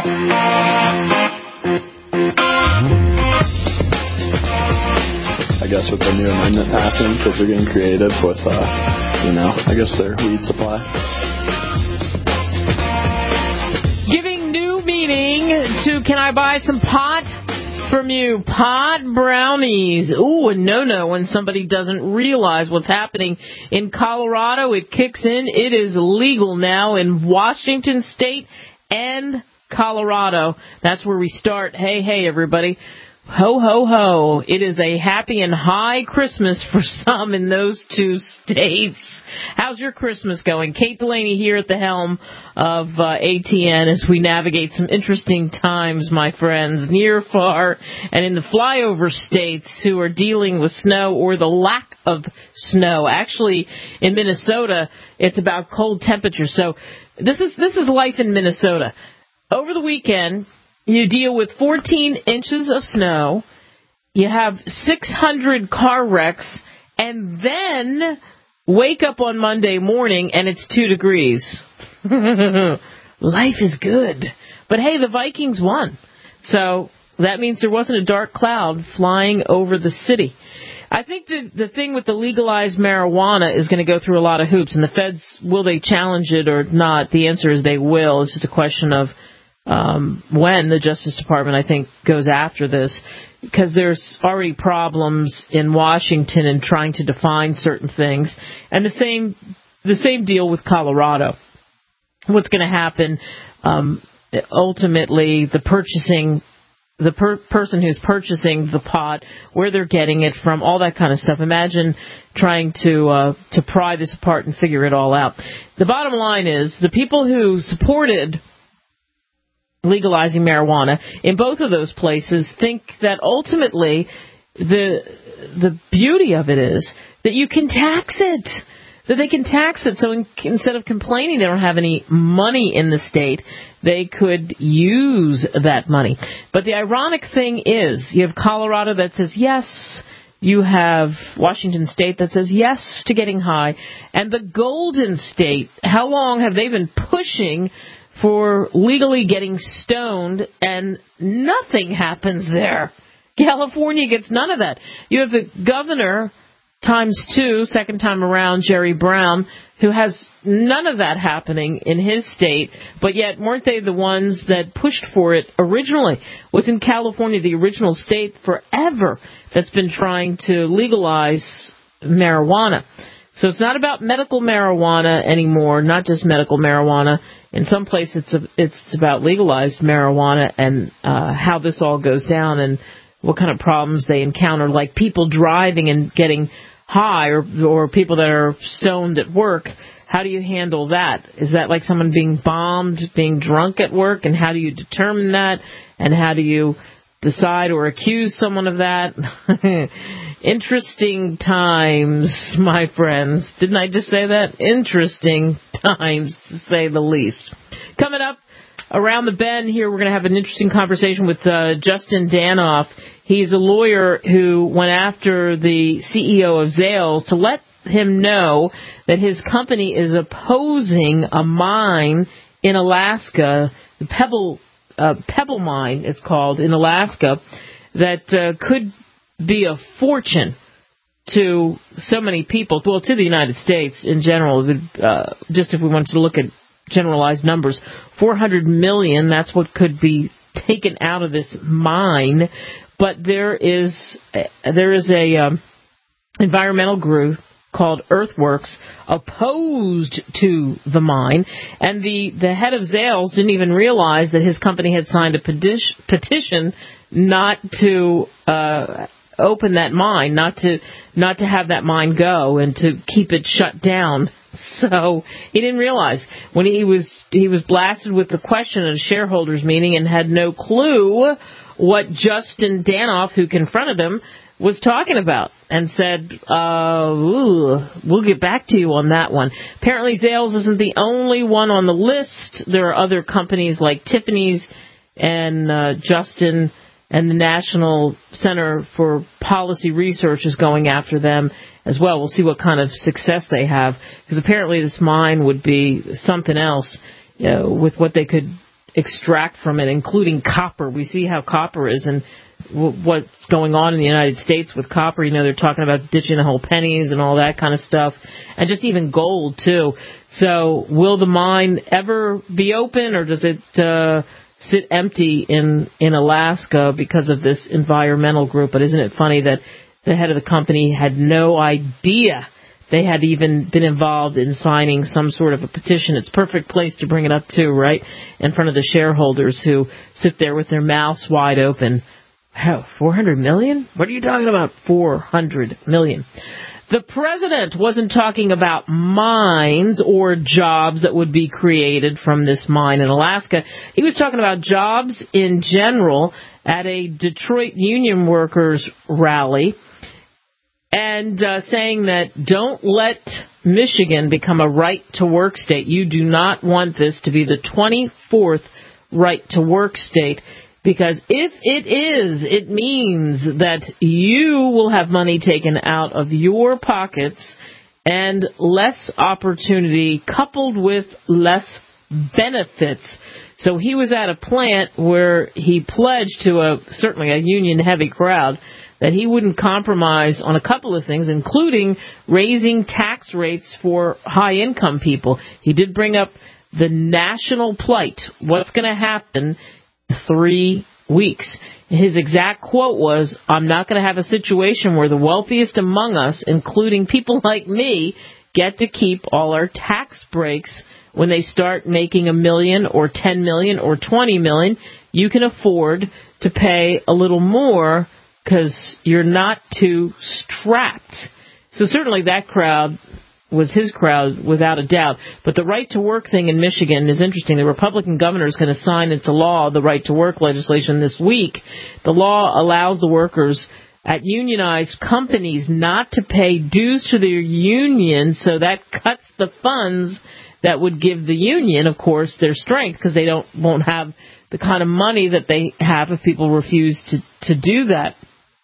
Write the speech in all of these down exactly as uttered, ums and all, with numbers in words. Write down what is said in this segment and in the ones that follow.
I guess with the new amendment passing, because they're getting creative with, uh, you know, I guess their weed supply. Giving new meaning to can I buy some pot from you? Pot brownies. Ooh, a no-no when somebody doesn't realize what's happening. In Colorado, it kicks in. It is legal now in Washington State and Colorado. That's where we start. Hey, hey, everybody. Ho, ho, ho. It is a happy and high Christmas for some in those two states. How's your Christmas going? Kate Delaney here at the helm of uh, A T N as we navigate some interesting times, my friends, near, far, and in the flyover states who are dealing with snow or the lack of snow. Actually, in Minnesota, it's about cold temperatures. So this is this is life in Minnesota. Over the weekend, you deal with fourteen inches of snow, you have six hundred car wrecks, and then wake up on Monday morning and it's two degrees. Life is good. But hey, the Vikings won. So that means there wasn't a dark cloud flying over the city. I think the, the thing with the legalized marijuana is going to go through a lot of hoops, and the feds, will they challenge it or not? The answer is they will. It's just a question of Um, when the Justice Department, I think, goes after this, because there's already problems in Washington in trying to define certain things, and the same the same deal with Colorado. What's going to happen? Um, ultimately, the purchasing, the per- person who's purchasing the pot, where they're getting it from, all that kind of stuff. Imagine trying to uh, to pry this apart and figure it all out. The bottom line is the people who supported legalizing marijuana in both of those places think that ultimately the the beauty of it is that you can tax it, that they can tax it. So in, instead of complaining they don't have any money in the state, they could use that money. But the ironic thing is you have Colorado that says yes, you have Washington State that says yes to getting high, and the Golden State, how long have they been pushing for legally getting stoned, and nothing happens there? California gets none of that. You have the governor times two, second time around, Jerry Brown, who has none of that happening in his state, but yet weren't they the ones that pushed for it originally? Was in California the original state forever that's been trying to legalize marijuana. So it's not about medical marijuana anymore, not just medical marijuana. In some places, it's a, it's about legalized marijuana and uh, how this all goes down and what kind of problems they encounter, like people driving and getting high, or or people that are stoned at work. How do you handle that? Is that like someone being bombed, being drunk at work? And how do you determine that? And how do you decide or accuse someone of that? Interesting times, my friends. Didn't I just say that? Interesting times, to say the least. Coming up around the bend here, we're going to have an interesting conversation with uh, Justin Danoff. He's a lawyer who went after the C E O of Zales to let him know that his company is opposing a mine in Alaska, the Pebble uh, Pebble Mine, it's called, in Alaska, that uh, could be a fortune to so many people, well, to the United States in general. Uh, just if we wanted to look at generalized numbers, four hundred million, that's what could be taken out of this mine. But there is there is a um, environmental group called Earthworks opposed to the mine, and the, the head of Zales didn't even realize that his company had signed a peti- petition not to uh, open that mine, not to not to have that mine go, and to keep it shut down. So he didn't realize when he was he was blasted with the question at a shareholders meeting and had no clue what Justin Danoff, who confronted him, was talking about, and said, uh, ooh, we'll get back to you on that one. Apparently Zales isn't the only one on the list. There are other companies like Tiffany's and uh, Justin and the National Center for Policy Research is going after them as well. We'll see what kind of success they have, because apparently this mine would be something else, you know, with what they could extract from it, including copper. We see how copper is and w- what's going on in the United States with copper. You know, they're talking about ditching the whole pennies and all that kind of stuff, and just even gold, too. So will the mine ever be open, or does it uh, sit empty in, in Alaska because of this environmental group? But isn't it funny that the head of the company had no idea they had even been involved in signing some sort of a petition? It's a perfect place to bring it up, too, right, in front of the shareholders who sit there with their mouths wide open. Hell, four hundred million dollars? What are you talking about, four hundred million dollars? The president wasn't talking about mines or jobs that would be created from this mine in Alaska. He was talking about jobs in general at a Detroit union workers rally, and uh, saying that don't let Michigan become a right-to-work state. You do not want this to be the twenty-fourth right-to-work state, because if it is, it means that you will have money taken out of your pockets and less opportunity coupled with less benefits. So he was at a plant where he pledged to a certainly a union-heavy crowd that he wouldn't compromise on a couple of things, including raising tax rates for high-income people. He did bring up the national plight. What's going to happen in three weeks? His exact quote was, "I'm not going to have a situation where the wealthiest among us, including people like me, get to keep all our tax breaks when they start making a million or ten million or twenty million. You can afford to pay a little more because you're not too strapped." So certainly that crowd was his crowd, without a doubt. But the right-to-work thing in Michigan is interesting. The Republican governor is going to sign into law the right-to-work legislation this week. The law allows the workers at unionized companies not to pay dues to their union, so that cuts the funds that would give the union, of course, their strength, because they don't won't have the kind of money that they have if people refuse to, to do that.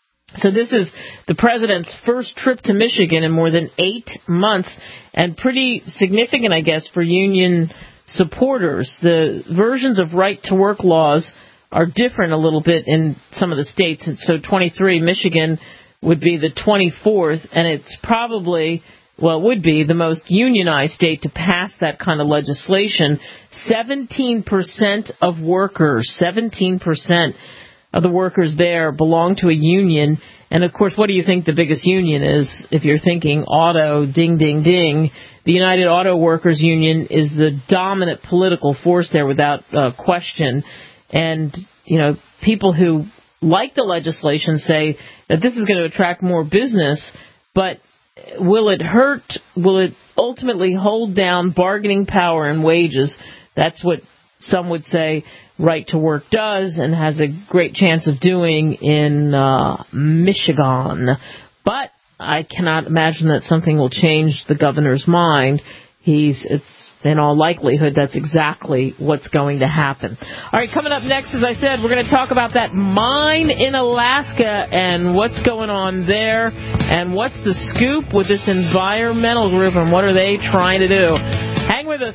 So this is the president's first trip to Michigan in more than eight months, and pretty significant, I guess, for union supporters. The versions of right-to-work laws are different a little bit in some of the states. And so twenty-three, Michigan would be the twenty-fourth, and it's probably, well, it would be the most unionized state to pass that kind of legislation. seventeen percent of workers, seventeen percent of the workers there belong to a union. And, of course, what do you think the biggest union is? If you're thinking auto, ding, ding, ding, the United Auto Workers Union is the dominant political force there without uh, question. And, you know, people who like the legislation say that this is going to attract more business, but will it hurt? Will it ultimately hold down bargaining power and wages? That's what some would say Right to Work does and has a great chance of doing in uh, Michigan. But I cannot imagine that something will change the governor's mind. He's, it's in all likelihood, that's exactly what's going to happen. All right, coming up next, as I said, we're going to talk about that mine in Alaska and what's going on there and what's the scoop with this environmental group and what are they trying to do. Hang with us.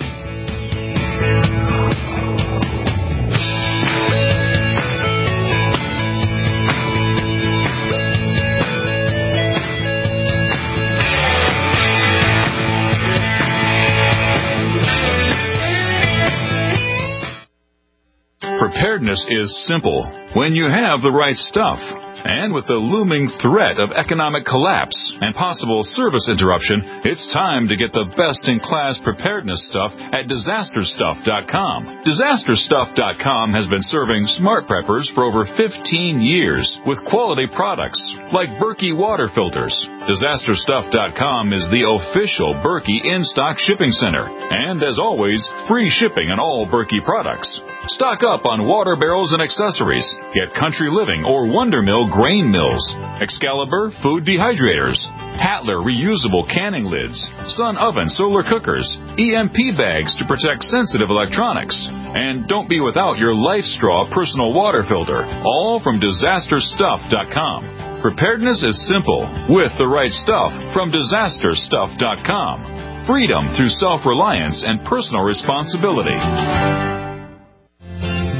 Preparedness is simple when you have the right stuff. And with the looming threat of economic collapse and possible service interruption, it's time to get the best-in-class preparedness stuff at disaster stuff dot com. disaster stuff dot com has been serving smart preppers for over fifteen years with quality products like Berkey water filters. disaster stuff dot com is the official Berkey in-stock shipping center. And as always, free shipping on all Berkey products. Stock up on water barrels and accessories. Get Country Living or Wonder Mill grain mills, Excalibur food dehydrators, Tatler reusable canning lids, Sun oven solar cookers, E M P bags to protect sensitive electronics. And don't be without your Life Straw personal water filter, all from disaster stuff dot com. Preparedness is simple with the right stuff from disaster stuff dot com. Freedom through self-reliance and personal responsibility.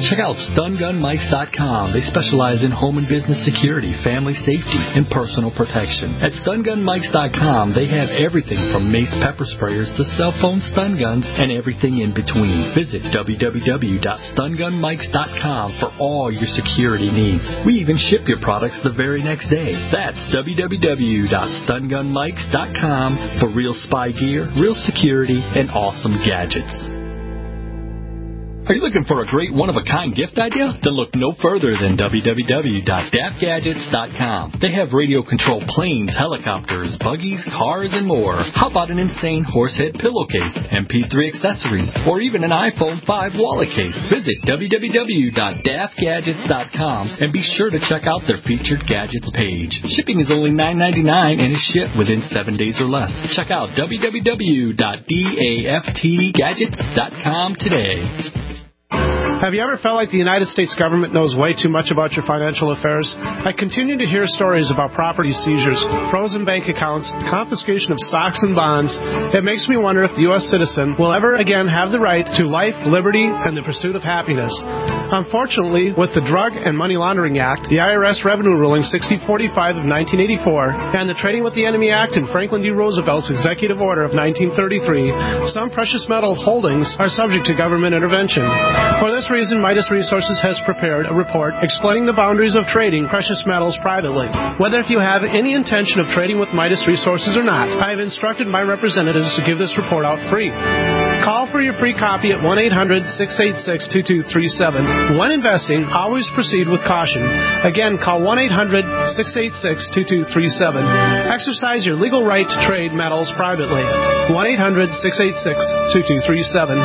Check out stun gun mics dot com. They specialize in home and business security, family safety, and personal protection. At stun gun mics dot com, they have everything from mace pepper sprayers to cell phone stun guns and everything in between. Visit w w w dot stun gun mics dot com for all your security needs. We even ship your products the very next day. That's w w w dot stun gun mics dot com for real spy gear, real security, and awesome gadgets. Are you looking for a great one-of-a-kind gift idea? Then look no further than w w w dot daft gadgets dot com. They have radio-controlled planes, helicopters, buggies, cars, and more. How about an insane horsehead pillowcase, M P three accessories, or even an iPhone five wallet case? Visit w w w dot daft gadgets dot com and be sure to check out their featured gadgets page. Shipping is only nine ninety-nine and is shipped within seven days or less. Check out w w w dot daft gadgets dot com today. Have you ever felt like the United States government knows way too much about your financial affairs? I continue to hear stories about property seizures, frozen bank accounts, confiscation of stocks and bonds. It makes me wonder if the U S citizen will ever again have the right to life, liberty, and the pursuit of happiness. Unfortunately, with the Drug and Money Laundering Act, the I R S Revenue Ruling sixty forty-five of nineteen eighty-four, and the Trading with the Enemy Act and Franklin D. Roosevelt's Executive Order of nineteen thirty-three, some precious metal holdings are subject to government intervention. For this reason, Midas Resources has prepared a report explaining the boundaries of trading precious metals privately. Whether if you have any intention of trading with Midas Resources or not, I have instructed my representatives to give this report out free. Call for your free copy at one eight hundred six eight six two two three seven. When investing, always proceed with caution. Again, call one eight hundred six eight six two two three seven. Exercise your legal right to trade metals privately. one eight hundred six eight six two two three seven.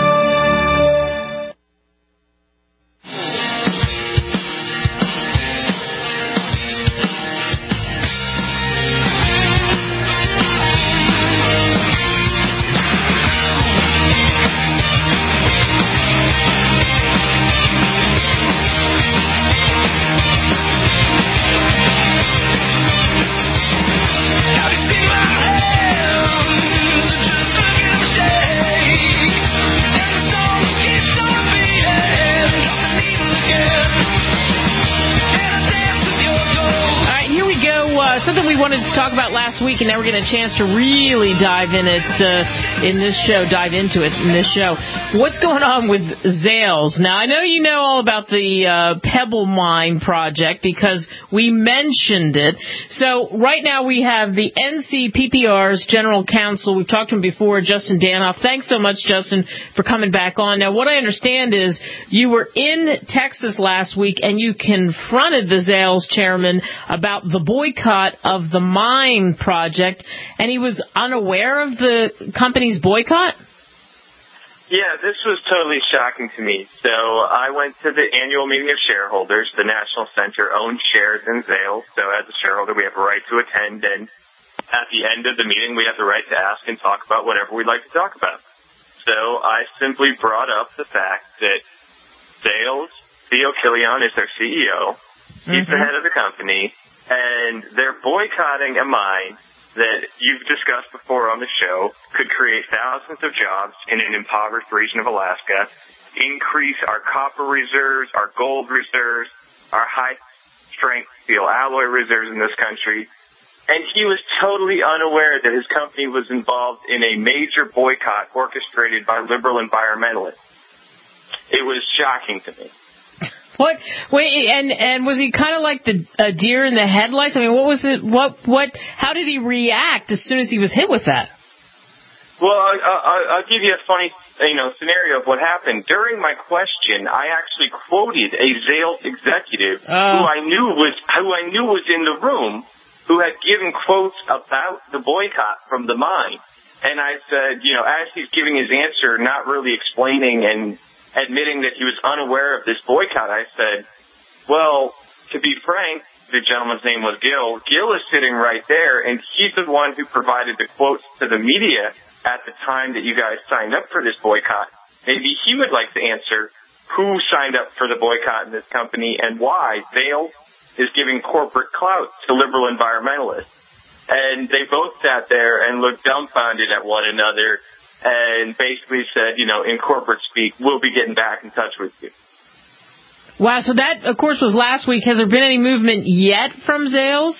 Last week, and now we're getting a chance to really dive in it uh, in this show, dive into it in this show. What's going on with Zales? Now, I know you know all about the uh, Pebble Mine project because we mentioned it. So right now we have the N C P P R's General Counsel. We've talked to him before, Justin Danoff. Thanks so much, Justin, for coming back on. Now, what I understand is you were in Texas last week and you confronted the Zales chairman about the boycott of the mine project, and he was unaware of the company's boycott? Yeah, this was totally shocking to me. So I went to the annual meeting of shareholders. The National Center owns shares in Zales, so as a shareholder we have a right to attend, and at the end of the meeting we have the right to ask and talk about whatever we'd like to talk about. So I simply brought up the fact that Zales, Theo Killian is their C E O, he's mm-hmm. the head of the company, and they're boycotting a mine that you've discussed before on the show could create thousands of jobs in an impoverished region of Alaska, increase our copper reserves, our gold reserves, our high-strength steel alloy reserves in this country. And he was totally unaware that his company was involved in a major boycott orchestrated by liberal environmentalists. It was shocking to me. What? Wait, and and was he kind of like the a deer in the headlights? I mean, what was it? What? What? How did he react as soon as he was hit with that? Well, I, I, I'll give you a funny, you know, scenario of what happened. During my question, I actually quoted a Zales executive uh. who I knew was who I knew was in the room, who had given quotes about the boycott from the mine. And I said, you know, as he's giving his answer, not really explaining and admitting that he was unaware of this boycott, I said, well, to be frank, the gentleman's name was Gil. Gil is sitting right there, and he's the one who provided the quotes to the media at the time that you guys signed up for this boycott. Maybe he would like to answer who signed up for the boycott in this company and why Zales is giving corporate clout to liberal environmentalists. And they both sat there and looked dumbfounded at one another and basically said, you know, in corporate speak, we'll be getting back in touch with you. Wow, so that, of course, was last week. Has there been any movement yet from Zales?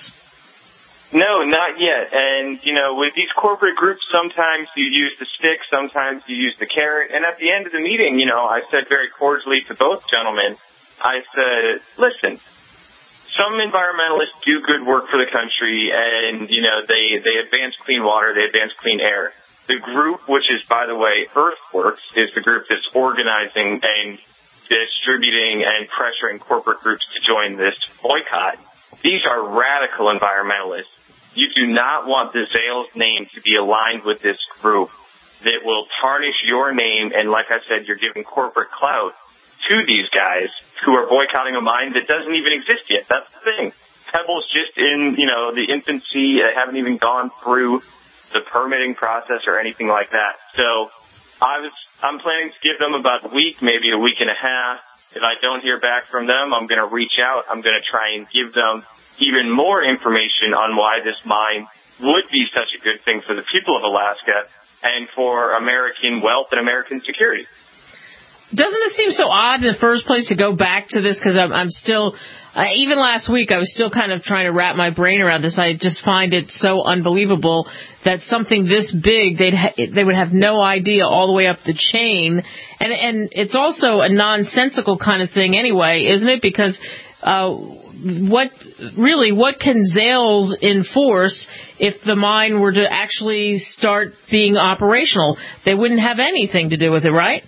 No, not yet. And, you know, with these corporate groups, sometimes you use the stick, sometimes you use the carrot. And at the end of the meeting, you know, I said very cordially to both gentlemen, I said, listen, some environmentalists do good work for the country, and, you know, they, they advance clean water, they advance clean air. The group, which is, by the way, Earthworks, is the group that's organizing and distributing and pressuring corporate groups to join this boycott. These are radical environmentalists. You do not want the Zales name to be aligned with this group that will tarnish your name, and like I said, you're giving corporate clout to these guys who are boycotting a mine that doesn't even exist yet. That's the thing. Pebble's just in, you know, the infancy. They haven't even gone through the permitting process or anything like that. So I was, I'm planning to give them about a week, maybe a week and a half. If I don't hear back from them, I'm going to reach out. I'm going to try and give them even more information on why this mine would be such a good thing for the people of Alaska and for American wealth and American security. Doesn't it seem so odd in the first place to go back to this? Because I'm, I'm still, uh, even last week, I was still kind of trying to wrap my brain around this. I just find it so unbelievable that something this big, they'd ha- they would have no idea all the way up the chain. And, and it's also a nonsensical kind of thing anyway, isn't it? Because uh, what really, what can Zales enforce if the mine were to actually start being operational? They wouldn't have anything to do with it, right?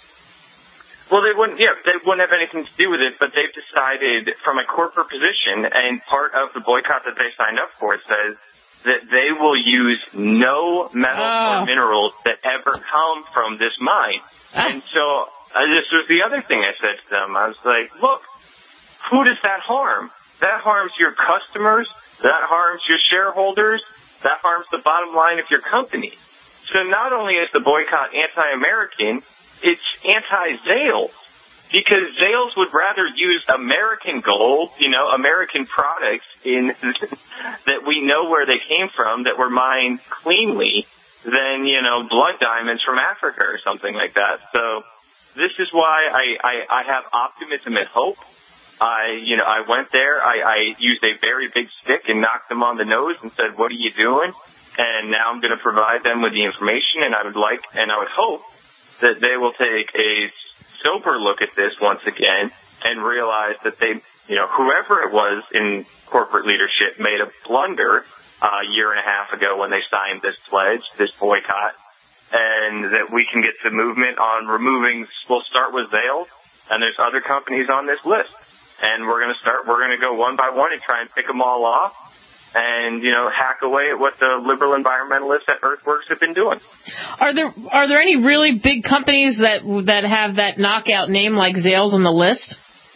Well, they wouldn't, yeah, they wouldn't have anything to do with it, but they've decided from a corporate position, and part of the boycott that they signed up for says that they will use no metals oh. or minerals that ever come from this mine. Ah. And so uh, this was the other thing I said to them. I was like, look, who does that harm? That harms your customers. That harms your shareholders. That harms the bottom line of your company. So not only is the boycott anti-American, it's anti-Zales, because Zales would rather use American gold, you know, American products in that we know where they came from, that were mined cleanly, than, you know, blood diamonds from Africa or something like that. So this is why I, I, I have optimism and hope. I, you know, I went there, I, I used a very big stick and knocked them on the nose and said, what are you doing? And now I'm going to provide them with the information, and I would like, and I would hope that they will take a sober look at this once again and realize that they, you know, whoever it was in corporate leadership made a blunder uh, a year and a half ago when they signed this pledge, this boycott, and that we can get the movement on removing, we'll start with Zales, and there's other companies on this list. And we're going to start, we're going to go one by one and try and pick them all off and, you know, hack away at what the liberal environmentalists at Earthworks have been doing. Are there are there any really big companies that that have that knockout name like Zales on the list?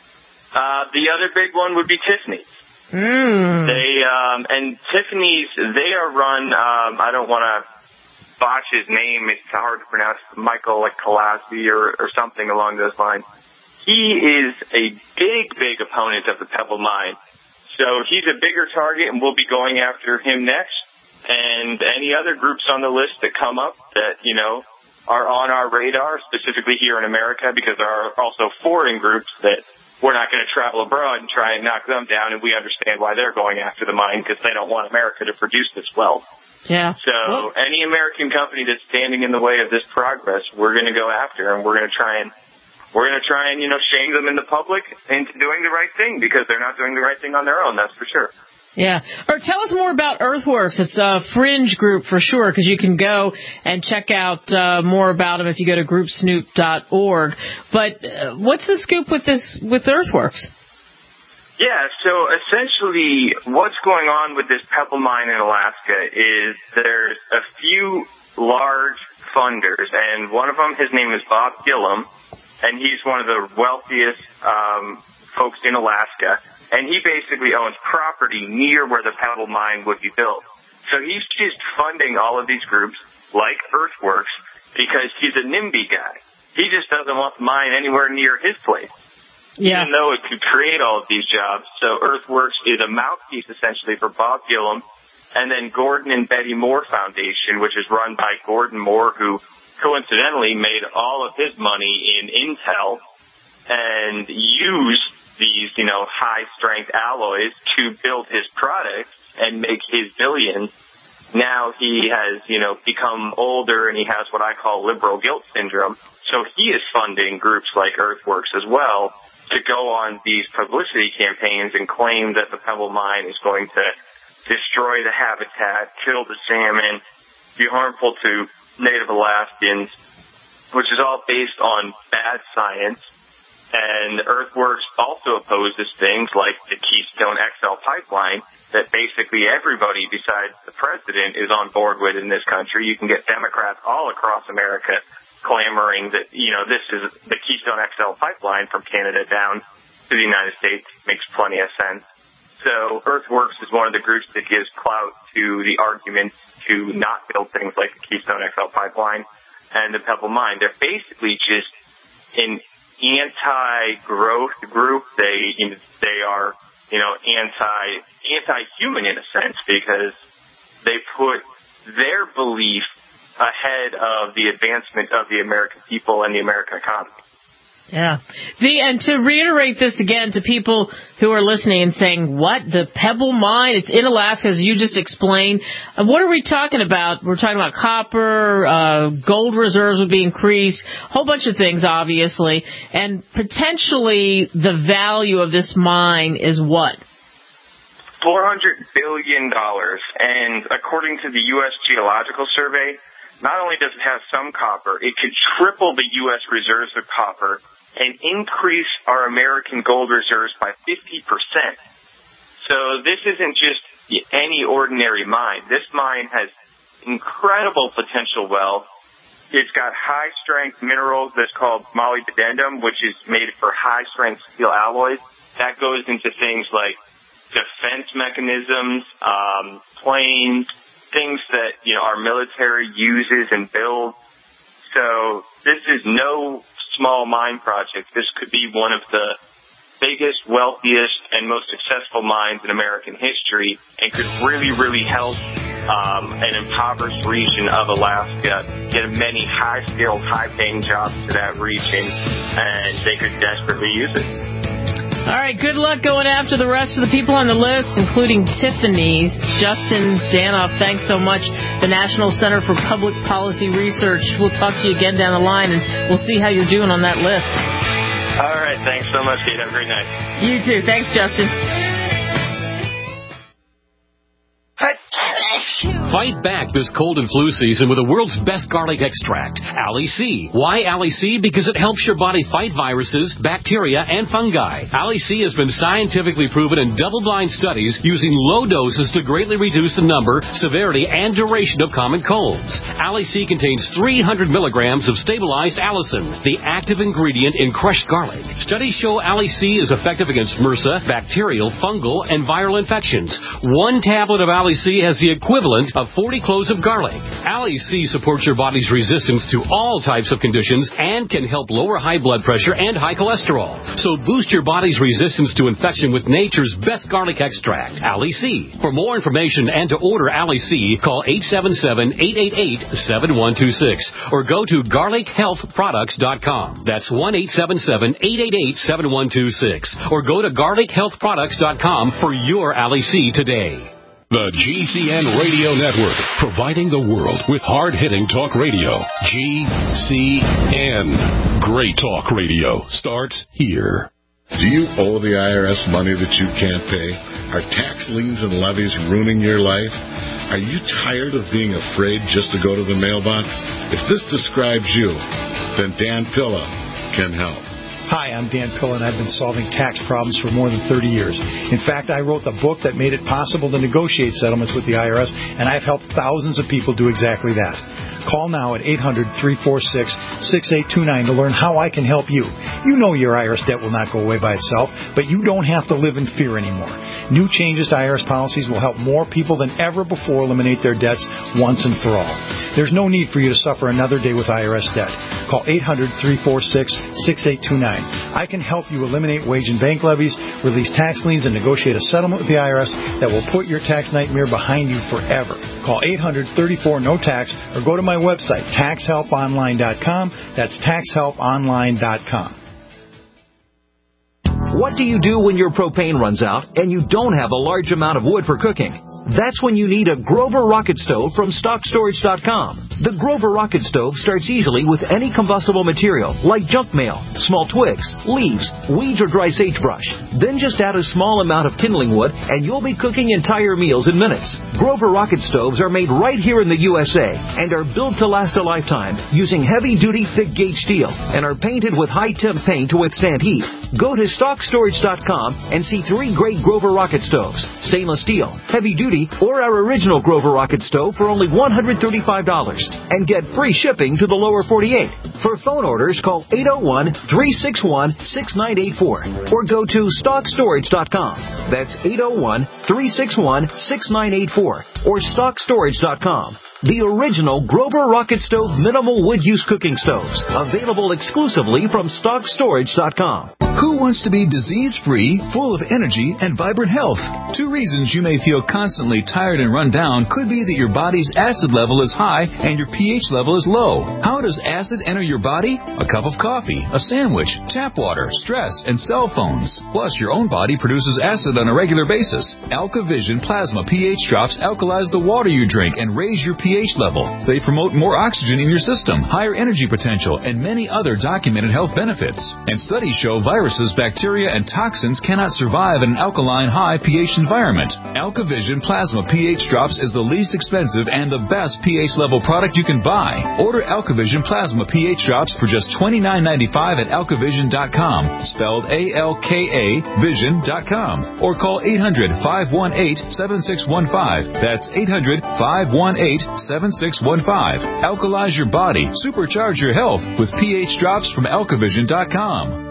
Uh, the other big one would be Tiffany's. Mm. They um, and Tiffany's, they are run. Um, I don't want to botch his name; it's hard to pronounce. Michael like Kalassi or, or something along those lines. He is a big, big opponent of the Pebble Mine. So he's a bigger target, and we'll be going after him next. And any other groups on the list that come up that, you know, are on our radar, specifically here in America, because there are also foreign groups that we're not going to travel abroad and try and knock them down, and we understand why they're going after the mine, because they don't want America to produce this wealth. Yeah. So well, any American company that's standing in the way of this progress, we're going to go after, and we're going to try and We're going to try and, you know, shame them in the public into doing the right thing, because they're not doing the right thing on their own, that's for sure. Yeah. Or tell us more about Earthworks. It's a fringe group for sure, because you can go and check out uh, more about them if you go to group snoop dot org. But uh, what's the scoop with this, with Earthworks? Yeah, so essentially what's going on with this Pebble Mine in Alaska is there's a few large funders, and one of them, his name is Bob Gillum, and he's one of the wealthiest um, folks in Alaska. And he basically owns property near where the Pebble Mine would be built. So he's just funding all of these groups, like Earthworks, because he's a NIMBY guy. He just doesn't want the mine anywhere near his place, yeah. even though it could create all of these jobs. So Earthworks is a mouthpiece, essentially, for Bob Gillum. And then Gordon and Betty Moore Foundation, which is run by Gordon Moore, who coincidentally made all of his money in Intel, and used these, you know, high-strength alloys to build his products and make his billions. Now he has, you know, become older and he has what I call liberal guilt syndrome. So he is funding groups like Earthworks as well to go on these publicity campaigns and claim that the Pebble Mine is going to destroy the habitat, kill the salmon, be harmful to Native Alaskans, which is all based on bad science. And Earthworks also opposes things like the Keystone X L pipeline that basically everybody besides the president is on board with in this country. You can get Democrats all across America clamoring that, you know, this is the Keystone X L pipeline from Canada down to the United States. Makes plenty of sense. So Earthworks is one of the groups that gives clout to the argument to not build things like the Keystone X L pipeline and the Pebble Mine. They're basically just an anti-growth group. They you know, they are you know anti anti-human in a sense because they put their belief ahead of the advancement of the American people and the American economy. Yeah. The, and to reiterate this again to people who are listening and saying, what, the Pebble Mine? It's in Alaska, as you just explained. Uh, what are we talking about? We're talking about copper, uh, gold reserves would be increased, a whole bunch of things, obviously. And potentially the value of this mine is what? four hundred billion dollars. And according to the U S Geological Survey, not only does it have some copper, it could triple the U S reserves of copper and increase our American gold reserves by fifty percent. So this isn't just any ordinary mine. This mine has incredible potential wealth. It's got high-strength minerals that's called molybdenum, which is made for high-strength steel alloys. That goes into things like defense mechanisms, um, planes, things that, you know, our military uses and builds. So this is no small mine project. This could be one of the biggest, wealthiest, and most successful mines in American history and could really, really help um, an impoverished region of Alaska get many high-skilled, high-paying jobs to that region, and they could desperately use it. All right, good luck going after the rest of the people on the list, including Tiffany's. Justin Danoff, thanks so much. The National Center for Public Policy Research. We'll talk to you again down the line, and we'll see how you're doing on that list. All right, thanks so much, Kate. Have a great night. You too. Thanks, Justin. Fight back this cold and flu season with the world's best garlic extract, Ali C. Why Ali C? Because it helps your body fight viruses, bacteria, and fungi. Ali C has been scientifically proven in double-blind studies using low doses to greatly reduce the number, severity, and duration of common colds. Ali C contains three hundred milligrams of stabilized allicin, the active ingredient in crushed garlic. Studies show Ali C is effective against MRSA, bacterial, fungal, and viral infections. One tablet of Ali C has the equivalent of forty cloves of garlic. Ali C supports your body's resistance to all types of conditions and can help lower high blood pressure and high cholesterol. So boost your body's resistance to infection with nature's best garlic extract, Ali C. For more information and to order Ali C, call eight seven seven, eight eight eight, seven one two six or go to garlic health products dot com. That's one eight seven seven, eight eight eight, seven one two six or go to garlic health products dot com for your Ali C today. The G C N Radio Network, providing the world with hard-hitting talk radio. G C N. Great talk radio starts here. Do you owe the I R S money that you can't pay? Are tax liens and levies ruining your life? Are you tired of being afraid just to go to the mailbox? If this describes you, then Dan Pilla can help. Hi, I'm Dan Pilla, and I've been solving tax problems for more than thirty years. In fact, I wrote the book that made it possible to negotiate settlements with the I R S, and I've helped thousands of people do exactly that. Call now at eight hundred, three four six, six eight two nine to learn how I can help you. You know your I R S debt will not go away by itself, but you don't have to live in fear anymore. New changes to I R S policies will help more people than ever before eliminate their debts once and for all. There's no need for you to suffer another day with I R S debt. Call eight hundred, three four six, six eight two nine. I can help you eliminate wage and bank levies, release tax liens, and negotiate a settlement with the I R S that will put your tax nightmare behind you forever. Call eight hundred, thirty-four, no tax or go to my website, tax help online dot com. That's tax help online dot com. What do you do when your propane runs out and you don't have a large amount of wood for cooking? That's when you need a Grover Rocket Stove from stock storage dot com. The Grover Rocket Stove starts easily with any combustible material like junk mail, small twigs, leaves, weeds, or dry sagebrush. Then just add a small amount of kindling wood and you'll be cooking entire meals in minutes. Grover Rocket Stoves are made right here in the U S A and are built to last a lifetime using heavy-duty thick-gauge steel and are painted with high-temp paint to withstand heat. Go to stock storage dot com and see three great Grover Rocket Stoves, stainless steel, heavy-duty, or our original Grover Rocket Stove for only one hundred thirty-five dollars and get free shipping to the lower forty-eight. For phone orders, call eight oh one, three six one, six nine eight four or go to stock storage dot com. That's eight oh one, three six one, six nine eight four or stock storage dot com. The original Grover Rocket Stove minimal wood use cooking stoves, available exclusively from stock storage dot com. Who wants to be disease-free, full of energy, and vibrant health? Two reasons you may feel constantly tired and run down could be that your body's acid level is high and your pH level is low. How does acid enter your body? A cup of coffee, a sandwich, tap water, stress, and cell phones. Plus, your own body produces acid on a regular basis. AlkaVision Plasma pH drops alkalize the water you drink and raise your pH level. They promote more oxygen in your system, higher energy potential, and many other documented health benefits. And studies show viruses, bacteria, and toxins cannot survive in an alkaline high pH environment. AlkaVision Plasma pH Drops is the least expensive and the best pH level product you can buy. Order AlkaVision Plasma pH Drops for just twenty-nine ninety-five at alkavision dot com, spelled A L K A vision dot com, or call eight hundred, five one eight, seven six one five. That's eight hundred, five one eight, seven six one five. Alkalize your body, supercharge your health with pH Drops from alkavision dot com.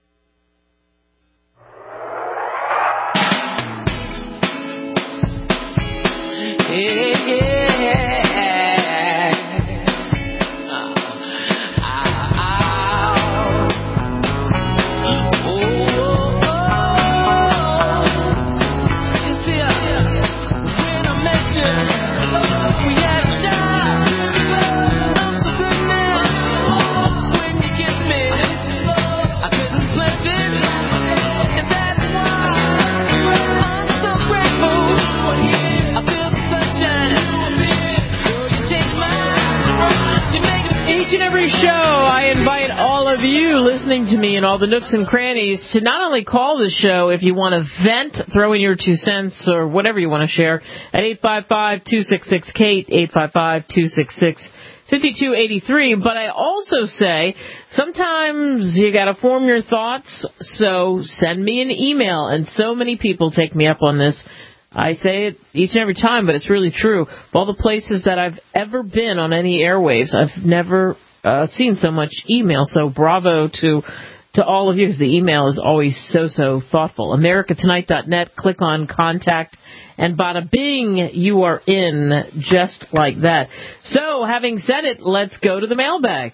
To me and all the nooks and crannies to not only call the show if you want to vent, throw in your two cents or whatever you want to share at eight five five, two six six, Kate, eight five five, two six six, five two eight three, but I also say sometimes you got to form your thoughts, so send me an email, and so many people take me up on this. I say it each and every time, but it's really true. Of all the places that I've ever been on any airwaves, I've never Uh, seen so much email, so bravo to to all of you, because the email is always so, so thoughtful. America Tonight dot net, click on Contact, and bada bing, you are in just like that. So, having said it, let's go to the mailbag.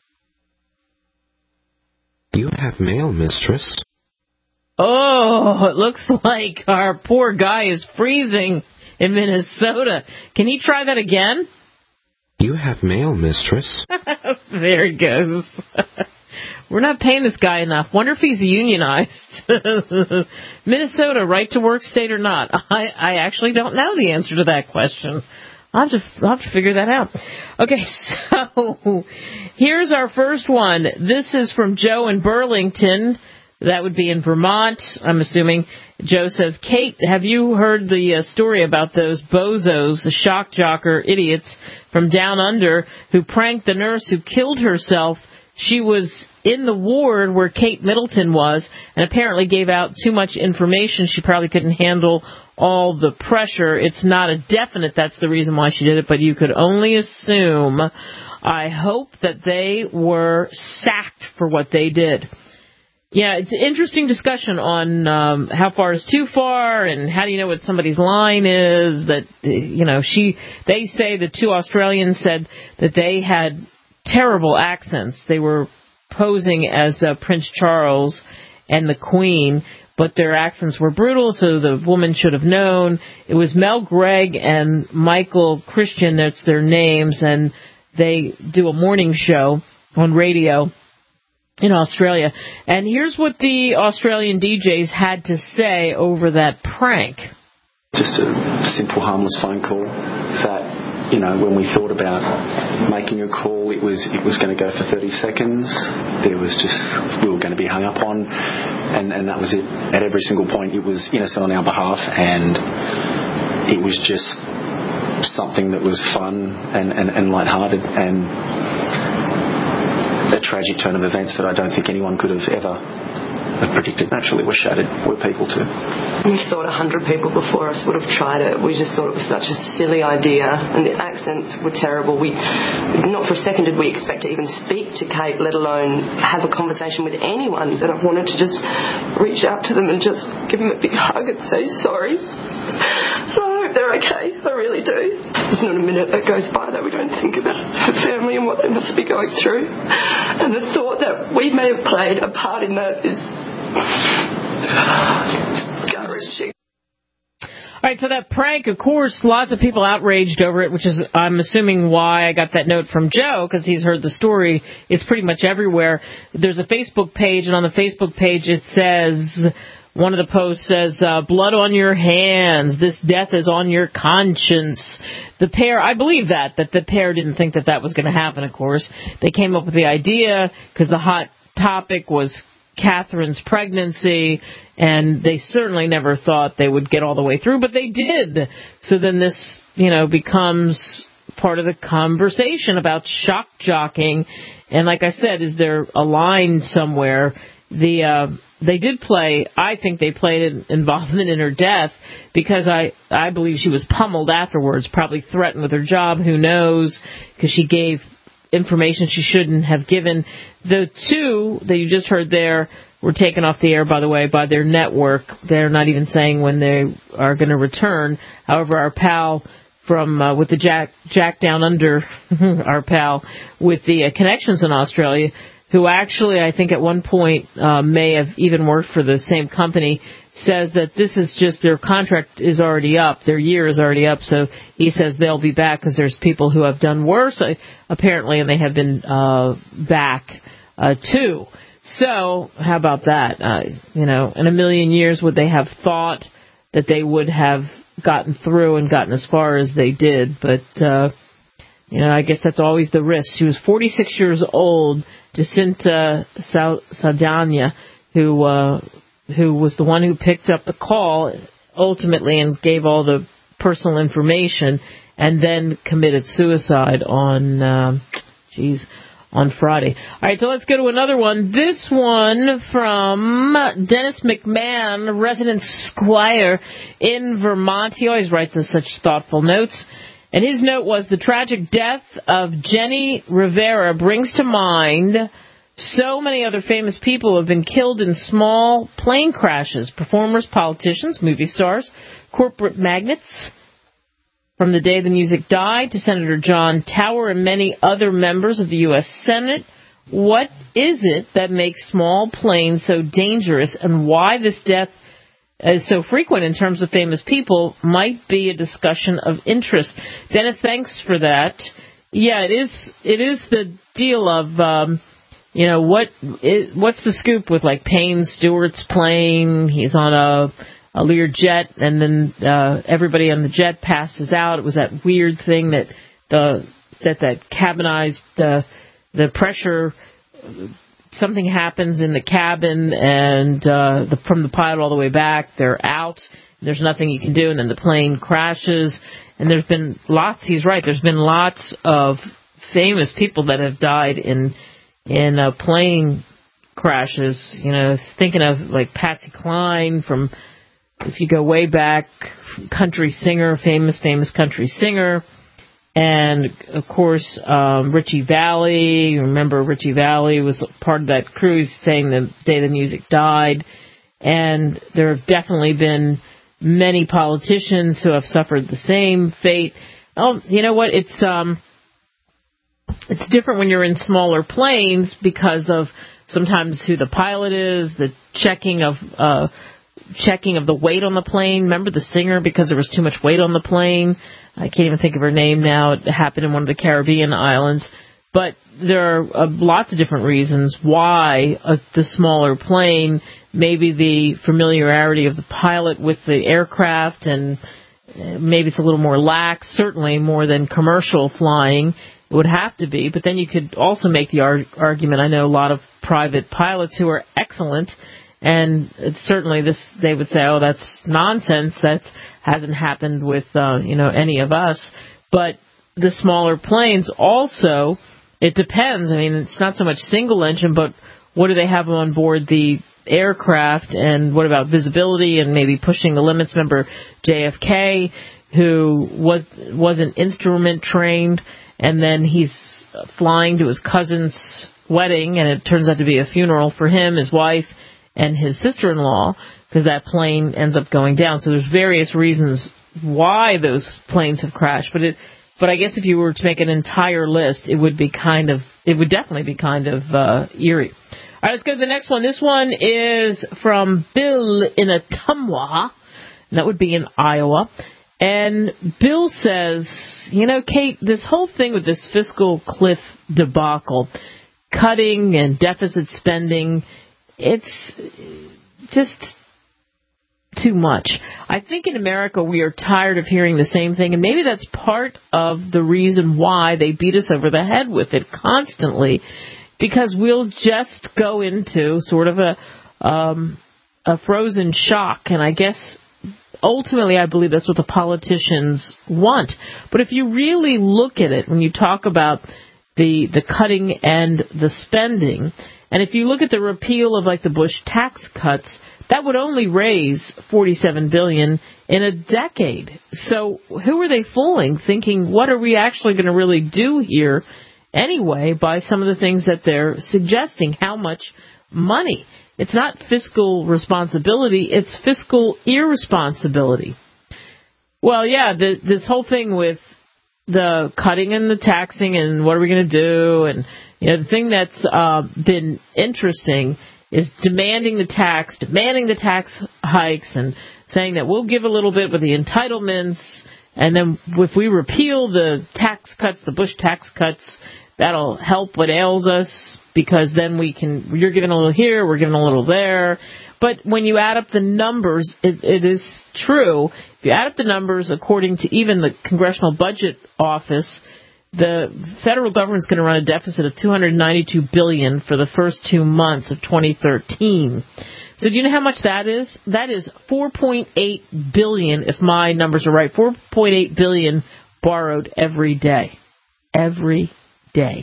You have mail, mistress. Oh, it looks like our poor guy is freezing in Minnesota. Can he try that again? You have mail, mistress. There he goes. We're not paying this guy enough. Wonder if he's unionized. Minnesota, right to work state or not? I, I actually don't know the answer to that question. I'll have, to, I'll have to figure that out. Okay, so here's our first one. This is from Joe in Burlington. That would be in Vermont, I'm assuming. Joe says, Kate, have you heard the uh, story about those bozos, the shock jocker idiots from down under who pranked the nurse who killed herself? She was in the ward where Kate Middleton was and apparently gave out too much information. She probably couldn't handle all the pressure. It's not a definite that's the reason why she did it, but you could only assume. I hope that they were sacked for what they did. Yeah, it's an interesting discussion on um, how far is too far and how do you know what somebody's line is. That, you know, she, they say the two Australians said that they had terrible accents. They were posing as uh, Prince Charles and the Queen, but their accents were brutal, so the woman should have known. It was Mel Gregg and Michael Christian, that's their names, and they do a morning show on radio. in Australia. And here's what the Australian D Js had to say over that prank. Just a simple, harmless phone call that, you know, when we thought about making a call, it was it was going to go for thirty seconds. There was just, we were going to be hung up on, and, and that was it. At every single point, it was innocent on our behalf, and it was just something that was fun and, and, and lighthearted, and a tragic turn of events that I don't think anyone could have ever have predicted. Naturally, we're shattered. We're people too. We thought a hundred people before us would have tried it. We just thought it was such a silly idea, and the accents were terrible. We, not for a second did we expect to even speak to Kate, let alone have a conversation with anyone. That I wanted to just reach out to them and just give them a big hug and say sorry. I hope they're okay. I really do. There's not a minute that goes by that we don't think about her family and what they must be going through. And the thought that we may have played a part in that is gut-wrenching. All right, so that prank, of course, lots of people outraged over it, which is, I'm assuming, why I got that note from Joe, because he's heard the story. It's pretty much everywhere. There's a Facebook page, and on the Facebook page it says, one of the posts says, uh, blood on your hands, this death is on your conscience. The pair, I believe that, that the pair didn't think that that was going to happen, of course. They came up with the idea because the hot topic was Catherine's pregnancy, and they certainly never thought they would get all the way through, but they did. So then this, you know, becomes part of the conversation about shock jocking. And like I said, is there a line somewhere? The uh, they did play, I think they played involvement in her death, because I, I believe she was pummeled afterwards, probably threatened with her job, who knows, because she gave information she shouldn't have given. The two that you just heard there were taken off the air, by the way, by their network. They're not even saying when they are going to return. However, our pal from uh, with the Jack Jack Down Under, our pal with the uh, connections in Australia, who actually I think at one point uh, may have even worked for the same company, says that this is just their contract is already up, their year is already up, so he says they'll be back because there's people who have done worse, uh, apparently, and they have been uh, back uh, too. So how about that? Uh, you know, in a million years, would they have thought that they would have gotten through and gotten as far as they did? But, uh, you know, I guess that's always the risk. She was forty-six years old, Jacinta Saldana, who... Uh, who was the one who picked up the call ultimately and gave all the personal information, and then committed suicide on, um, geez, on Friday. All right, so let's go to another one. This one from Dennis McMahon, resident squire in Vermont. He always writes us such thoughtful notes. And his note was, the tragic death of Jenny Rivera brings to mind so many other famous people who have been killed in small plane crashes. Performers, politicians, movie stars, corporate magnates. From the day the music died to Senator John Tower and many other members of the U S Senate. What is it that makes small planes so dangerous, and why this death is so frequent in terms of famous people might be a discussion of interest. Dennis, thanks for that. Yeah, it is, it is the deal of... Um, You know, what is, what's the scoop with, like, Payne Stewart's plane? He's on a, a Lear jet, and then uh, everybody on the jet passes out. It was that weird thing that the that that cabinized uh, the pressure. Something happens in the cabin, and uh, the, from the pilot all the way back, they're out. There's nothing you can do, and then the plane crashes. And there's been lots. He's right. There's been lots of famous people that have died in. in uh, plane crashes. You know, thinking of like Patsy Cline from, if you go way back, country singer, famous, famous country singer. And, of course, um, Richie Valens. Remember, Richie Valens was part of that cruise saying the day the music died. And there have definitely been many politicians who have suffered the same fate. Oh, you know what? It's... um. It's different when you're in smaller planes because of sometimes who the pilot is, the checking of uh, checking of the weight on the plane. Remember the singer, because there was too much weight on the plane? I can't even think of her name now. It happened in one of the Caribbean islands. But there are uh, lots of different reasons why uh, the smaller plane, maybe the familiarity of the pilot with the aircraft, and maybe it's a little more lax, certainly more than commercial flying. It would have to be. But then you could also make the ar- argument, I know a lot of private pilots who are excellent, and it's certainly this, they would say, oh, that's nonsense. That hasn't happened with, uh, you know, any of us. But the smaller planes also, it depends. I mean, it's not so much single engine, but what do they have on board the aircraft, and what about visibility and maybe pushing the limits? Remember J F K, who was wasn't instrument trained, and then he's flying to his cousin's wedding, and it turns out to be a funeral for him, his wife, and his sister-in-law, because that plane ends up going down. So there's various reasons why those planes have crashed, but it But I guess if you were to make an entire list, it would be kind of, it would definitely be kind of uh, eerie. All right, let's go to the next one. This one is from Bill in Ottumwa, and that would be in Iowa. And Bill says, you know, Kate, this whole thing with this fiscal cliff debacle, cutting and deficit spending, it's just too much. I think in America we are tired of hearing the same thing, and maybe that's part of the reason why they beat us over the head with it constantly, because we'll just go into sort of a um, a frozen shock, and I guess ultimately I believe that's what the politicians want. But if you really look at it, when you talk about the the cutting and the spending, and if you look at the repeal of like the Bush tax cuts, that would only raise forty-seven billion dollars in a decade. So who are they fooling, thinking, what are we actually going to really do here anyway by some of the things that they're suggesting? How much money? It's not fiscal responsibility, it's fiscal irresponsibility. Well, yeah, the, this whole thing with the cutting and the taxing and what are we going to do, and you know, the thing that's uh, been interesting is demanding the tax, demanding the tax hikes, and saying that we'll give a little bit with the entitlements, and then if we repeal the tax cuts, the Bush tax cuts, that'll help what ails us, because then we can, you're giving a little here, we're giving a little there. But when you add up the numbers, it, it is true. If you add up the numbers, according to even the Congressional Budget Office, the federal government is going to run a deficit of two hundred ninety-two billion dollars for the first two months of twenty thirteen. So do you know how much that is? That is four point eight billion dollars, if my numbers are right, four point eight billion dollars borrowed every day. Every day.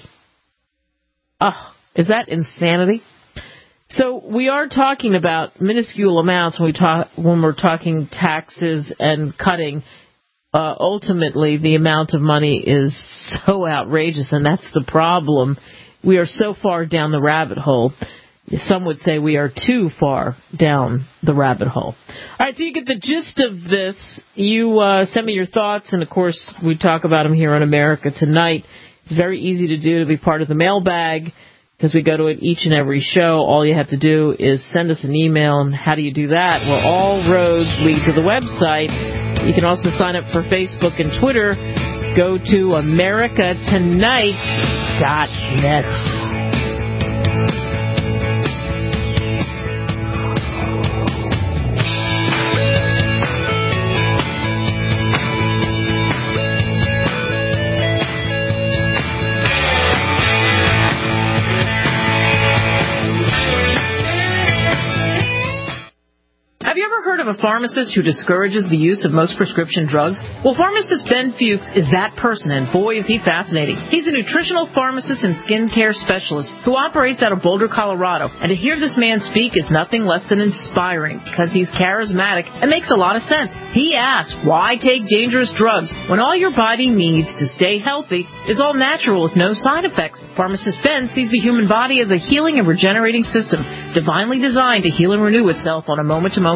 Oh, is that insanity? So we are talking about minuscule amounts when we talk when we're talking taxes and cutting. Uh, ultimately, the amount of money is so outrageous, and that's the problem. We are so far down the rabbit hole. Some would say we are too far down the rabbit hole. All right, so you get the gist of this. You uh, send me your thoughts, and, of course, we talk about them here on America Tonight. It's very easy to do to be part of the mailbag, because we go to it each and every show. All you have to do is send us an email, and how do you do that? Well, all roads lead to the website. You can also sign up for Facebook and Twitter. Go to america tonight dot net. Of a pharmacist who discourages the use of most prescription drugs? Well, pharmacist Ben Fuchs is that person, and boy, is he fascinating. He's a nutritional pharmacist and skincare specialist who operates out of Boulder, Colorado, and to hear this man speak is nothing less than inspiring, because he's charismatic and makes a lot of sense. He asks, why take dangerous drugs when all your body needs to stay healthy is all natural with no side effects? Pharmacist Ben sees the human body as a healing and regenerating system, divinely designed to heal and renew itself on a moment-to-moment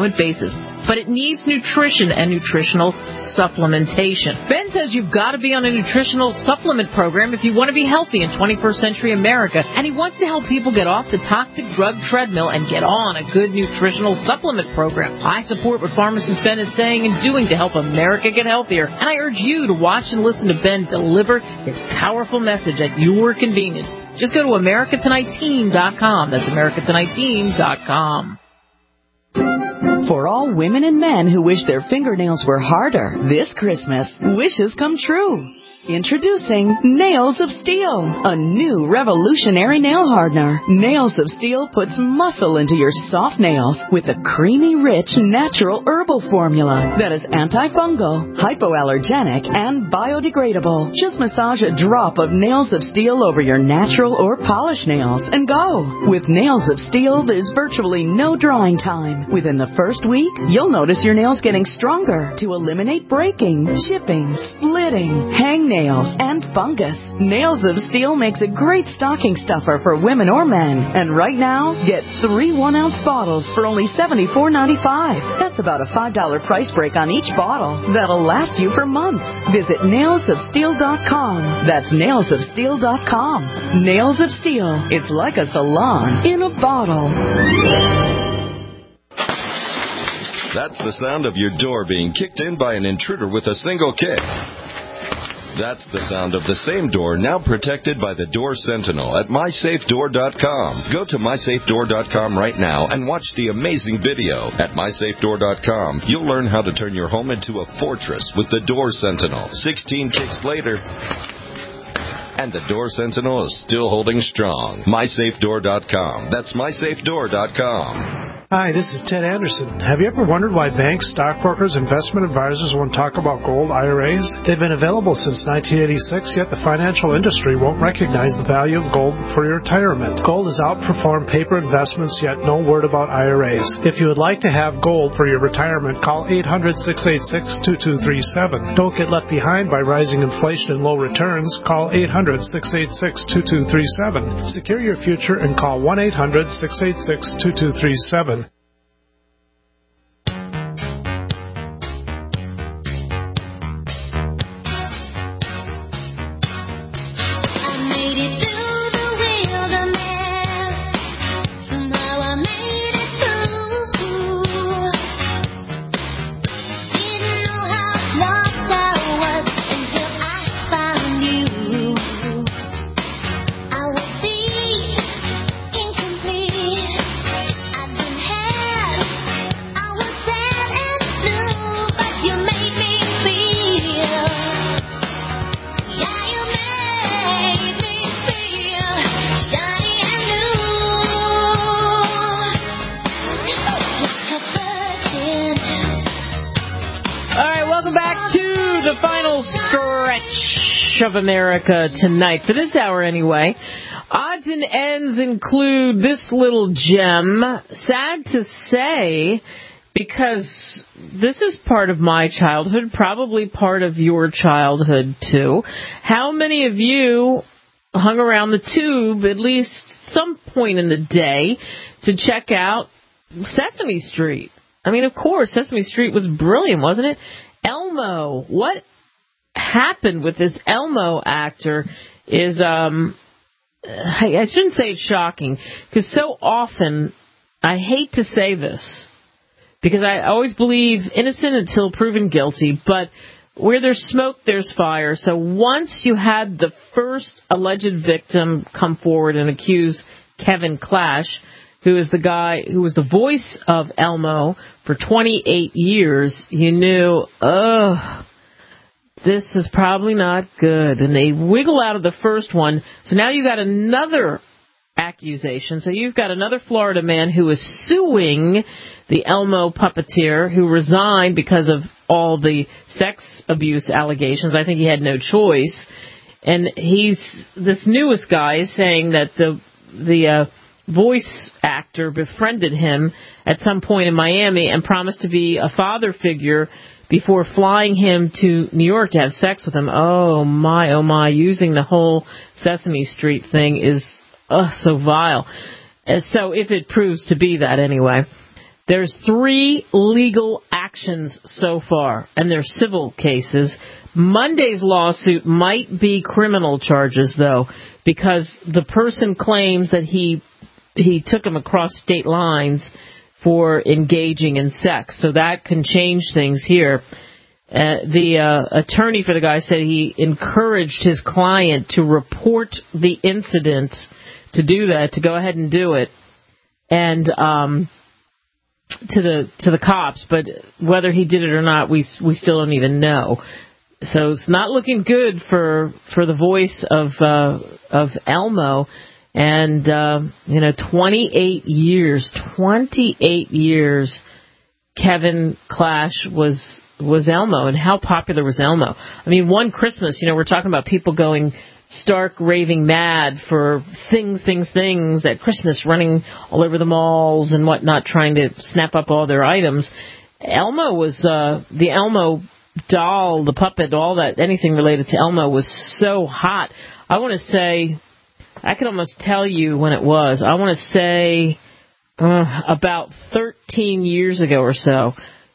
moment basis, but it needs nutrition and nutritional supplementation. Ben says you've got to be on a nutritional supplement program if you want to be healthy in twenty-first century America, and he wants to help people get off the toxic drug treadmill and get on a good nutritional supplement program. I support what pharmacist Ben is saying and doing to help America get healthier, and I urge you to watch and listen to Ben deliver his powerful message at your convenience. Just go to America Tonight Team dot com. That's America Tonight Team dot com. For all women and men who wish their fingernails were harder, this Christmas, wishes come true. Introducing Nails of Steel, a new revolutionary nail hardener. Nails of Steel puts muscle into your soft nails with a creamy, rich, natural herbal formula that is antifungal, hypoallergenic, and biodegradable. Just massage a drop of Nails of Steel over your natural or polished nails and go. With Nails of Steel, there's virtually no drawing time. Within the first week, you'll notice your nails getting stronger to eliminate breaking, chipping, splitting, hangnails, and fungus. Nails of Steel makes a great stocking stuffer for women or men. And right now, get three one-ounce bottles for only seventy-four ninety-five. That's about a five dollar price break on each bottle. That'll last you for months. Visit nails of steel dot com. That's nails of steel dot com. Nails of Steel. It's like a salon in a bottle. That's the sound of your door being kicked in by an intruder with a single kick. That's the sound of the same door now protected by the Door Sentinel at my safe door dot com. Go to my safe door dot com right now and watch the amazing video. At my safe door dot com, you'll learn how to turn your home into a fortress with the Door Sentinel. sixteen kicks later, and the Door Sentinel is still holding strong. my safe door dot com. That's my safe door dot com. Hi, this is Ted Anderson. Have you ever wondered why banks, stockbrokers, investment advisors won't talk about gold I R As? They've been available since nineteen eighty-six, yet the financial industry won't recognize the value of gold for your retirement. Gold has outperformed paper investments, yet no word about I R As. If you would like to have gold for your retirement, call eight hundred, six eight six, two two three seven. Don't get left behind by rising inflation and low returns. Call eight hundred, six eight six, two two three seven. Secure your future and call one eight hundred, six eight six, two two three seven. Of America tonight, for this hour anyway. Odds and ends include this little gem. Sad to say, because this is part of my childhood, probably part of your childhood too. How many of you hung around the tube at least some point in the day to check out Sesame Street? I mean, of course, Sesame Street was brilliant, wasn't it? Elmo, what happened with this Elmo actor is, um, I, I shouldn't say it's shocking, because so often, I hate to say this, because I always believe innocent until proven guilty, but where there's smoke, there's fire. So once you had the first alleged victim come forward and accuse Kevin Clash, who is the guy who was the voice of Elmo for twenty-eight years, you knew, ugh, this is probably not good. And they wiggle out of the first one. So now you got another accusation. So you've got another Florida man who is suing the Elmo puppeteer, who resigned because of all the sex abuse allegations. I think he had no choice. And he's, this newest guy is saying that the, the, uh, voice actor befriended him at some point in Miami and promised to be a father figure before flying him to New York to have sex with him. Oh, my, oh, my. Using the whole Sesame Street thing is uh, so vile. Uh, so if it proves to be that anyway. There's three legal actions so far, and they're civil cases. Monday's lawsuit might be criminal charges, though, because the person claims that he he took him across state lines for engaging in sex. So that can change things here. Uh, the uh, attorney for the guy said he encouraged his client to report the incident, to do that, to go ahead and do it, and um, to the to the cops. But whether he did it or not, we we still don't even know. So it's not looking good for for the voice of uh, of Elmo. And uh, you know, twenty-eight years, twenty-eight years, Kevin Clash was. was Elmo, and how popular was Elmo? I mean, one Christmas, you know, we're talking about people going stark raving mad for things, things, things at Christmas, running all over the malls and whatnot, trying to snap up all their items. Elmo was, uh, the Elmo doll, the puppet, all that, anything related to Elmo was so hot. I want to say, I can almost tell you when it was. I want to say uh, about thirteen years ago or so.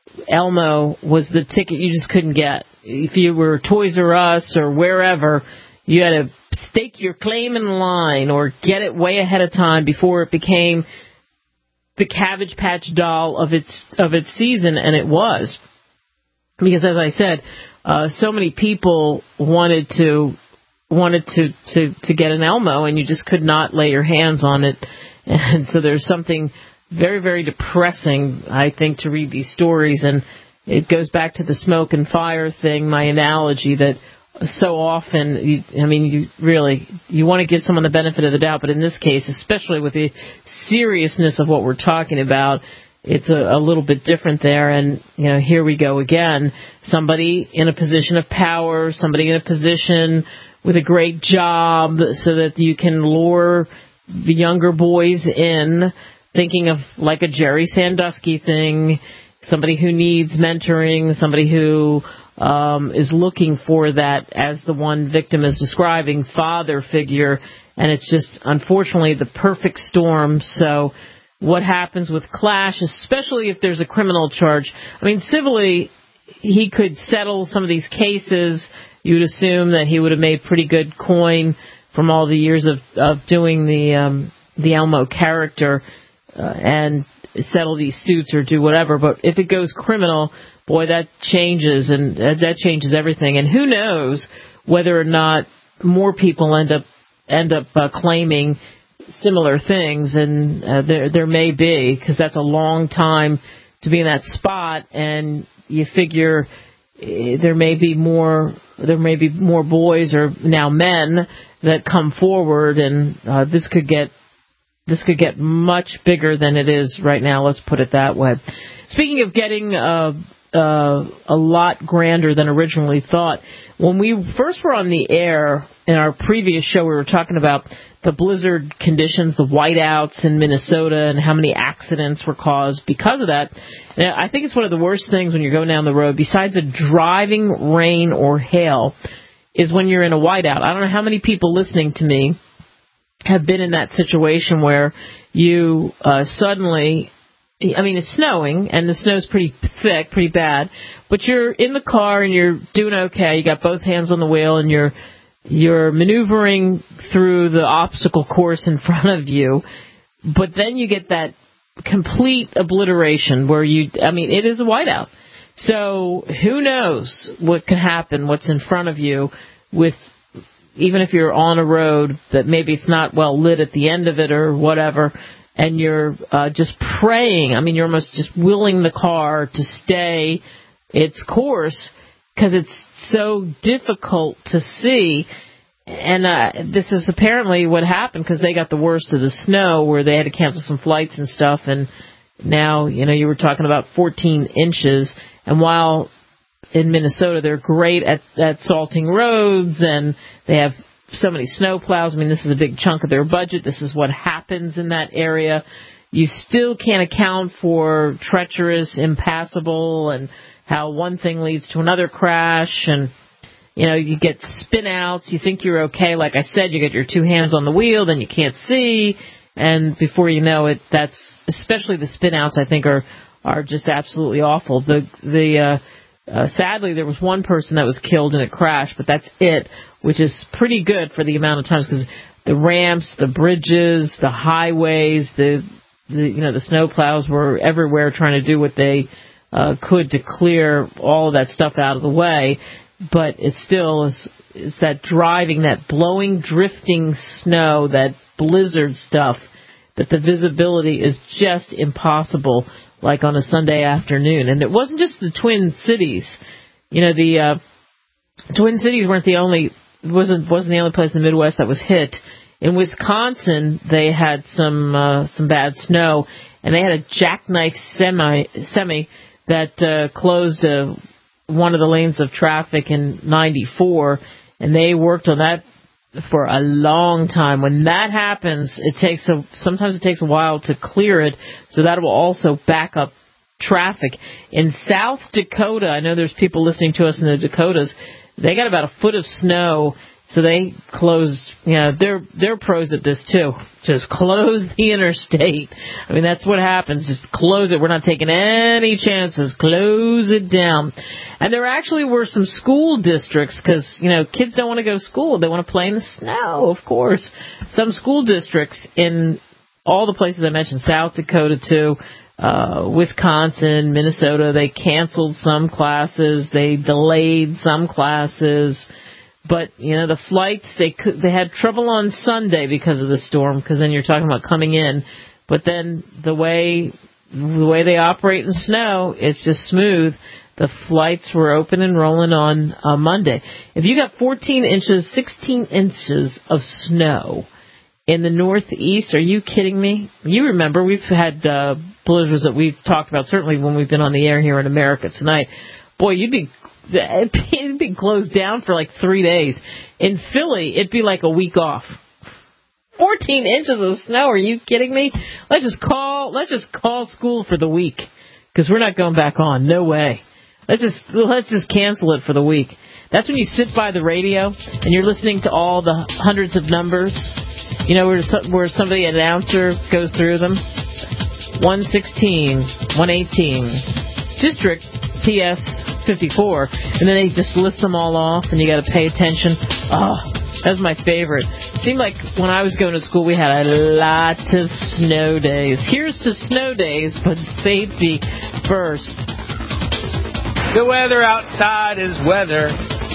Elmo was the ticket you just couldn't get. If you were Toys R Us or wherever, you had to stake your claim in line or get it way ahead of time before it became the Cabbage Patch doll of its of its season, and it was. Because as I said, uh, so many people wanted to wanted to, to, to get an Elmo, and you just could not lay your hands on it. And so there's something very, very depressing, I think, to read these stories, and it goes back to the smoke and fire thing, my analogy that so often, you, I mean, you really, you want to give someone the benefit of the doubt, but in this case, especially with the seriousness of what we're talking about, it's a, a little bit different there, and, you know, here we go again. Somebody in a position of power, somebody in a position with a great job so that you can lure the younger boys in, thinking of like a Jerry Sandusky thing, somebody who needs mentoring, somebody who um, is looking for that, as the one victim is describing, father figure, and it's just, unfortunately, the perfect storm. So what happens with Clash, especially if there's a criminal charge? I mean, civilly, he could settle some of these cases. You'd assume that he would have made pretty good coin from all the years of, of doing the um, the Elmo character, Uh, and settle these suits or do whatever. But if it goes criminal, boy, that changes, and uh, that changes everything. And who knows whether or not more people end up end up uh, claiming similar things, and uh, there there may be, because that's a long time to be in that spot, and you figure uh, there may be more there may be more boys or now men that come forward, and uh, this could get This could get much bigger than it is right now, let's put it that way. Speaking of getting uh, uh, a lot grander than originally thought, when we first were on the air in our previous show, we were talking about the blizzard conditions, the whiteouts in Minnesota, and how many accidents were caused because of that. And I think it's one of the worst things when you're going down the road, besides the driving rain or hail, is when you're in a whiteout. I don't know how many people listening to me have been in that situation where you uh, suddenly, I mean, it's snowing, and the snow's pretty thick, pretty bad, but you're in the car and you're doing okay. You got both hands on the wheel, and you're you're maneuvering through the obstacle course in front of you, but then you get that complete obliteration where you, I mean, it is a whiteout. So who knows what could happen, what's in front of you, with even if you're on a road that maybe it's not well lit at the end of it or whatever, and you're uh, just praying. I mean, you're almost just willing the car to stay its course because it's so difficult to see. And uh, this is apparently what happened, because they got the worst of the snow, where they had to cancel some flights and stuff. And now, you know, you were talking about fourteen inches. And while in Minnesota they're great at, at salting roads, and they have so many snow plows. I mean, this is a big chunk of their budget. This is what happens in that area. You still can't account for treacherous, impassable, and how one thing leads to another crash. And, you know, you get spin outs. You think you're okay. Like I said, you get your two hands on the wheel, then you can't see. and before you know it, that's especially the spin-outs, I think, are are just absolutely awful. The the uh, uh, sadly, there was one person that was killed in a crash, but that's it, which is pretty good for the amount of times, because the ramps, the bridges, the highways, the, the you know the snowplows were everywhere trying to do what they uh, could to clear all of that stuff out of the way. But it still is, is that driving, that blowing, drifting snow, that blizzard stuff, that the visibility is just impossible, like on a Sunday afternoon. And it wasn't just the Twin Cities. You know, the uh, Twin Cities weren't the only, wasn't wasn't the only place in the Midwest that was hit. In Wisconsin, they had some uh, some bad snow, and they had a jackknife semi semi that uh, closed a one of the lanes of traffic in ninety-four, and they worked on that for a long time. When that happens, it takes a sometimes it takes a while to clear it, so that will also back up traffic. In South Dakota, I know there's people listening to us in the Dakotas, they got about a foot of snow, so they closed, you know, they're, they're pros at this too. Just close the interstate. I mean, that's what happens. Just close it. We're not taking any chances. Close it down. And there actually were some school districts, because, you know, kids don't want to go to school. They want to play in the snow, of course. Some school districts in all the places I mentioned, South Dakota too, uh, Wisconsin, Minnesota, they canceled some classes. They delayed some classes. But, you know, the flights, they could, they had trouble on Sunday because of the storm, because then you're talking about coming in. But then the way the way they operate in snow, it's just smooth. The flights were open and rolling on uh, Monday. If you got fourteen inches, sixteen inches of snow in the Northeast, are you kidding me? You remember, we've had uh, blizzards that we've talked about, certainly when we've been on the air here in America Tonight. Boy, you'd be... It'd be closed down for like three days. In Philly, it'd be like a week off. Fourteen inches of snow? Are you kidding me? Let's just call. Let's just call school for the week, because we're not going back on. No way. Let's just let's just cancel it for the week. That's when you sit by the radio and you're listening to all the hundreds of numbers. You know, where where somebody, an announcer, goes through them. one sixteen, one eighteen, District P S fifty-four, and then they just list them all off, and you got to pay attention. Oh, that was my favorite. It seemed like when I was going to school, we had a lot of snow days. Here's to snow days, but safety first. The weather outside is weather.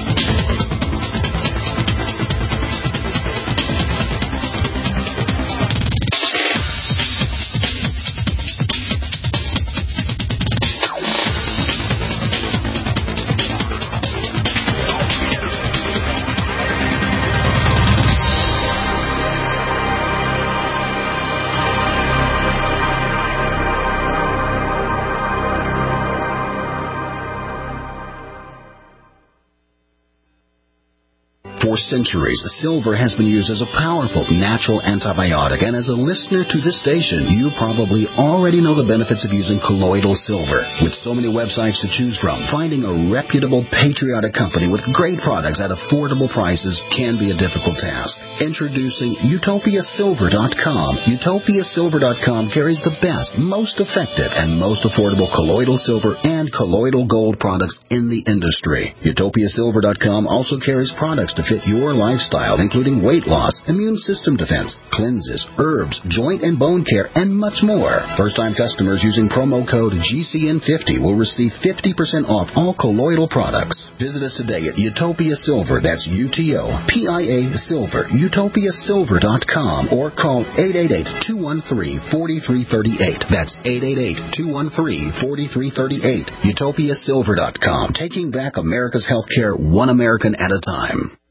For centuries, silver has been used as a powerful natural antibiotic, and as a listener to this station, you probably already know the benefits of using colloidal silver. With so many websites to choose from, finding a reputable, patriotic company with great products at affordable prices can be a difficult task. Introducing Utopia Silver dot com. Utopia Silver dot com carries the best, most effective, and most affordable colloidal silver and colloidal gold products in the industry. Utopia Silver dot com also carries products to fit your lifestyle, including weight loss, immune system defense, cleanses, herbs, joint and bone care, and much more. First-time customers using promo code G C N fifty will receive fifty percent off all colloidal products. Visit us today at Utopia Silver, that's U T O P I A Silver, Utopia Silver dot com, or call eight eight eight, two one three, four three three eight. That's eight eight eight, two one three, four three three eight. Utopia Silver dot com, taking back America's healthcare one American at a time.